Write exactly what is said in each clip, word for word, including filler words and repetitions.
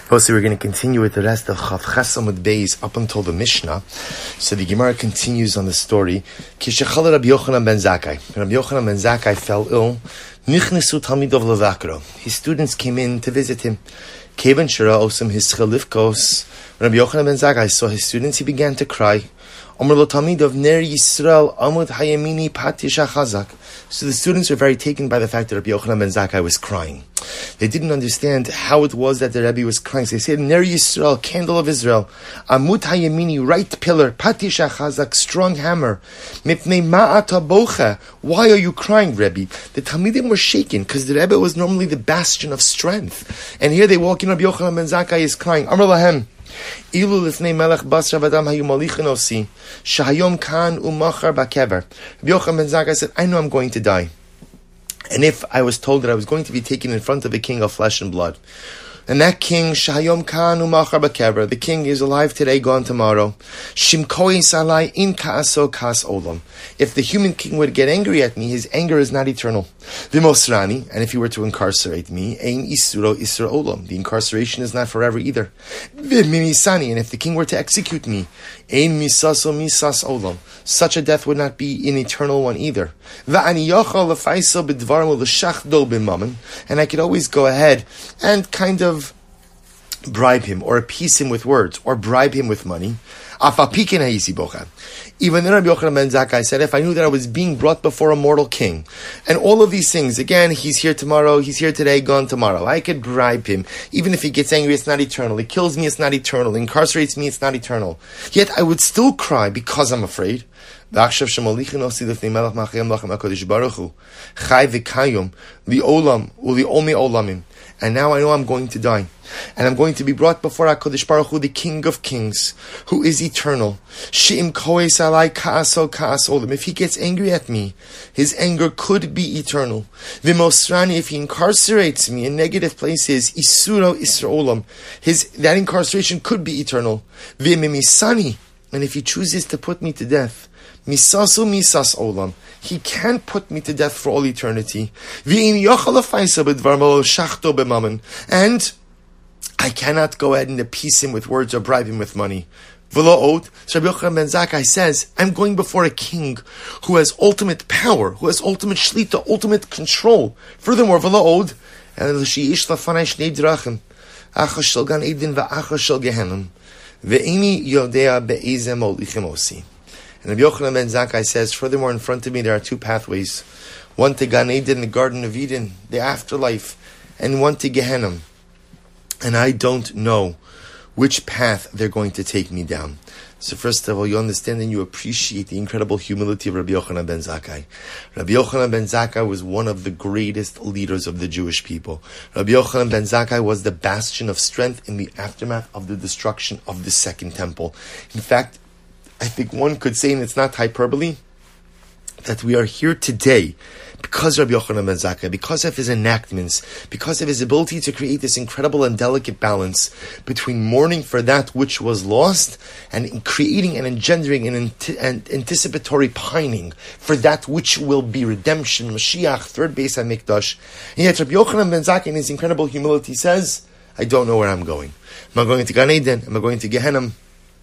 Also, we're going to continue with the rest of Chav Ches Amud Beis up until the Mishnah. So the Gemara continues on the story. Kishachal Rabbi Yochanan ben Zakkai. Rabbi Yochanan ben Zakkai fell ill. Nichnesu Talmidov levakro. His students came in to visit him. Kevan Shara Osam his Chalifkos. Rabbi Yochanan ben Zakkai saw his students. He began to cry. Omer lo Talmidov Ner Yisrael Amud Hayamini Patisha Chazak. So the students were very taken by the fact that Rabbi Yochanan ben Zakkai was crying. They didn't understand how it was that the Rebbe was crying. So they said, Ner Yisrael, candle of Israel, Amud Hayamini, right pillar, Patisha Chazak, strong hammer. Mipnei Ma'ata Bocha. Why are you crying, Rebbe? The Talmidim were shaken because the Rebbe was normally the bastion of strength. And here they walk in, Rabbi Yochanan ben Zakkai is crying. Amar lahem. Ilu lifnei melech basra vadam hayu malichin osi shahayom kan umachar bakever. Rabbi Yochanan ben Zakkai said, I know I'm going to die. And if I was told that I was going to be taken in front of a king of flesh and blood, and that king, Shahayom Kan Umachar Bakever, the king is alive today, gone tomorrow. Shimkoi Salai in Kaaso Kas Olam. If the human king would get angry at me, his anger is not eternal. Vimosrani, and if he were to incarcerate me, Ein Isuro Isra Olam. The incarceration is not forever either. Viminisani, and if the king were to execute me, Ein Misaso Misas Olam. Such a death would not be an eternal one either. Va'ani Yochal Lefaiso Bidvarmo L'Shachdo B'Mammon. And I could always go ahead and kind of bribe him, or appease him with words, or bribe him with money. Even then Rabbi Yochanan ben Zakkai said, if I knew that I was being brought before a mortal king, and all of these things, again, he's here tomorrow, he's here today, gone tomorrow, I could bribe him. Even if he gets angry, it's not eternal. He kills me, it's not eternal. He incarcerates me, it's not eternal. Yet I would still cry because I'm afraid. And now I know I'm going to die. And I'm going to be brought before HaKadosh Baruch Hu, the King of Kings, who is eternal. If he gets angry at me, his anger could be eternal. Vimosrani, if he incarcerates me in negative places, Isuro Isra Olam, his that incarceration could be eternal. Vimimisani, and if he chooses to put me to death, Misasu misas olam. He can't put me to death for all eternity. And I cannot go ahead and appease him with words or bribe him with money. So Rabbi Yochanan ben Zakkai says, I'm going before a king who has ultimate power, who has ultimate shlita, ultimate control. Furthermore, v'la'od, and l'shi'ish lafanai shnei drachim, achas shel gan eden v'achas shel gehenim, ve'ini yodea be'ezeh molichim osi. And Rabbi Yochanan ben Zakkai says, furthermore, in front of me there are two pathways. One to Gan Eden, the Garden of Eden, the afterlife, and one to Gehenna. And I don't know which path they're going to take me down. So first of all, you understand and you appreciate the incredible humility of Rabbi Yochanan ben Zakkai. Rabbi Yochanan ben Zakkai was one of the greatest leaders of the Jewish people. Rabbi Yochanan ben Zakkai was the bastion of strength in the aftermath of the destruction of the Second Temple. In fact, I think one could say, and it's not hyperbole, that we are here today because of Rabbi Yochanan ben Zakkai, because of his enactments, because of his ability to create this incredible and delicate balance between mourning for that which was lost and in creating and engendering an, ant- an anticipatory pining for that which will be redemption, Mashiach, third Beis HaMikdash. And yet Rabbi Yochanan ben Zakkai in his incredible humility says, I don't know where I'm going. Am I going to Gan Eden? Am I going to Gehenna?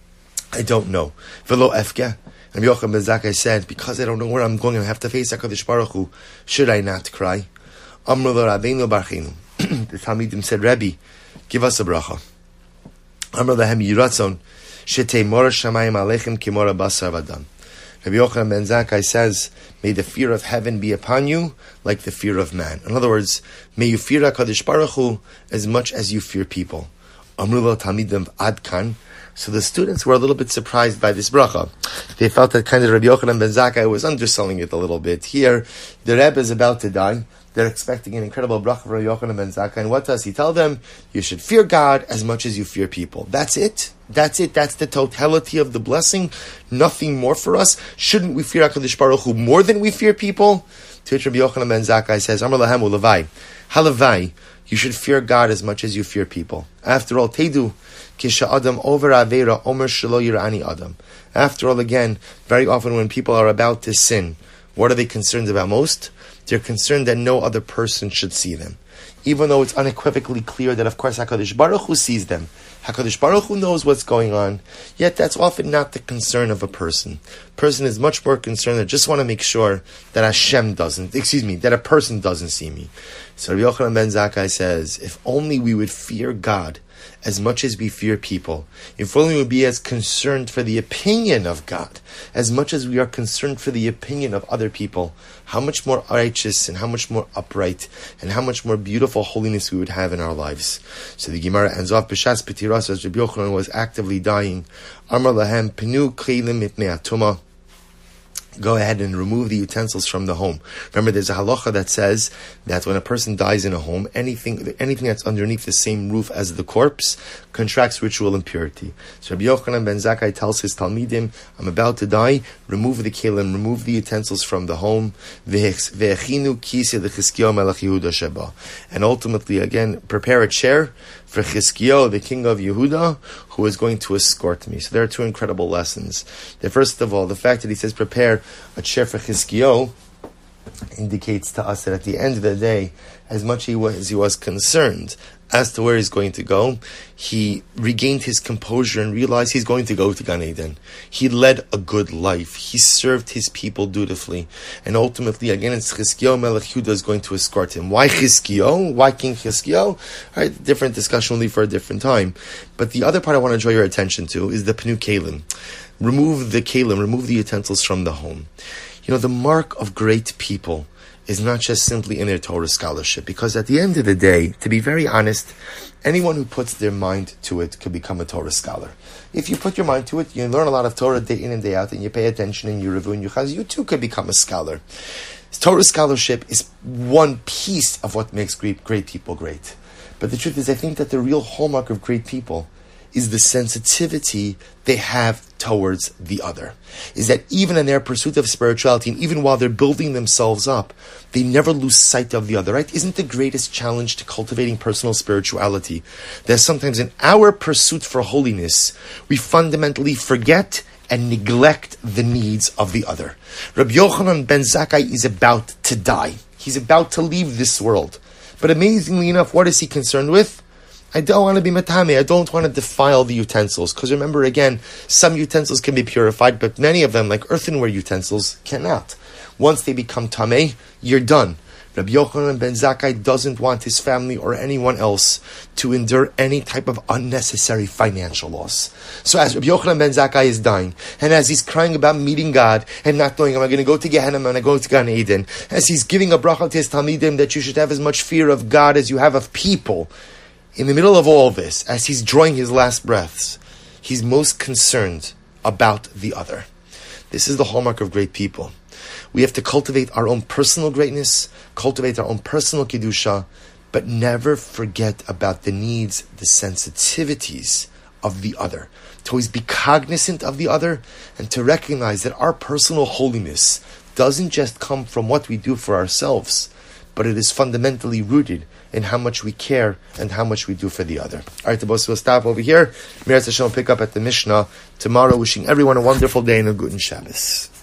I don't know. V'lo efke. And Rabbi Yochanan ben Zakkai said, because I don't know where I'm going, I have to face HaKadosh Baruch Hu. Should I not cry? Amru lo Rabbeinu barchinu. The Talmidim said, Rebbe, give us a bracha. Amru lahem yiratzon, shetei mora shamayim aleichem ki mora basar vadam. Rabbi Yochanan ben Zakkai says, may the fear of heaven be upon you like the fear of man. In other words, may you fear HaKadosh Baruch Hu as much as you fear people. Amru lo Talmidim ad kan. So the students were a little bit surprised by this bracha. They felt that kind of Rabbi Yochanan ben Zakkai was underselling it a little bit. Here, the Rebbe is about to die. They're expecting an incredible bracha from Rabbi Yochanan ben Zakkai. And what does he tell them? You should fear God as much as you fear people. That's it. That's it. That's the totality of the blessing. Nothing more for us. Shouldn't we fear HaKadosh Baruch Hu more than we fear people? To which Rabbi Yochanan ben Zakkai says, Amar lahem u'levai. Halavai. You should fear God as much as you fear people. After all, Tedu, Kisha Adam over Avera, Omer Shelo Yirani Adam. After all, again, very often when people are about to sin, what are they concerned about most? They're concerned that no other person should see them. even though it's unequivocally clear that, of course, HaKadosh Baruch Hu sees them. HaKadosh Baruch Hu knows what's going on, yet that's often not the concern of a person. A person is much more concerned, I just want to make sure that Hashem doesn't, excuse me, that a person doesn't see me. So Rabbi Yochanan ben Zakkai says, if only we would fear God as much as we fear people, if only we would be as concerned for the opinion of God as much as we are concerned for the opinion of other people, how much more righteous and how much more upright and how much more beautiful holiness we would have in our lives. So the Gemara ends off, B'shas Petiras, as Rabbi Yochanan was actively dying, Amar lahem pinu keilim mipnei atuma. Go ahead and remove the utensils from the home. Remember, there's a halacha that says that when a person dies in a home, anything anything that's underneath the same roof as the corpse contracts ritual impurity. So Rabbi Yochanan ben Zakkai tells his Talmidim, I'm about to die, remove the kelim, remove the utensils from the home, and ultimately, again, prepare a chair for Chizkiyahu, the king of Yehuda, who is going to escort me. So there are two incredible lessons. The first of all, the fact that he says prepare a chair for Chizkiyahu indicates to us that at the end of the day, as much he was, as he was concerned as to where he's going to go, he regained his composure and realized he's going to go to Gan Eden. He led a good life. He served his people dutifully. And ultimately, again, it's Chizkiyahu Melech Yehuda is going to escort him. Why Chizkiyahu? Why King Chizkiyahu? All right, different discussion only for a different time. But the other part I want to draw your attention to is the Penu Kelim. Remove the Kelim, remove the utensils from the home. You know, the mark of great people is not just simply in their Torah scholarship, because at the end of the day, to be very honest, anyone who puts their mind to it could become a Torah scholar. If you put your mind to it, you learn a lot of Torah day in and day out, and you pay attention and you review and you chaz, you too could become a scholar. Torah scholarship is one piece of what makes great, great people great. But the truth is, I think that the real hallmark of great people is the sensitivity they have towards the other. Is that even in their pursuit of spirituality, and even while they're building themselves up, they never lose sight of the other, right? Isn't the greatest challenge to cultivating personal spirituality that sometimes in our pursuit for holiness, we fundamentally forget and neglect the needs of the other? Rabbi Yochanan ben Zakkai is about to die. He's about to leave this world. But amazingly enough, what is he concerned with? I don't want to be matame. I don't want to defile the utensils. Because remember, again, some utensils can be purified, but many of them, like earthenware utensils, cannot. Once they become tameh, you're done. Rabbi Yochanan ben Zakkai doesn't want his family or anyone else to endure any type of unnecessary financial loss. So as Rabbi Yochanan ben Zakkai is dying, and as he's crying about meeting God, and not knowing, am I going to go to Gehenna, am I going to Gan Eden, as he's giving a bracha to his Talmidim that you should have as much fear of God as you have of people, in the middle of all this, as he's drawing his last breaths, he's most concerned about the other. This is the hallmark of great people. We have to cultivate our own personal greatness, cultivate our own personal kedusha, but never forget about the needs, the sensitivities of the other. To always be cognizant of the other, and to recognize that our personal holiness doesn't just come from what we do for ourselves, but it is fundamentally rooted in how much we care and how much we do for the other. All right, the boss will stop over here. Meretz Hashem will pick up at the Mishnah tomorrow. Wishing everyone a wonderful day and a good Shabbos.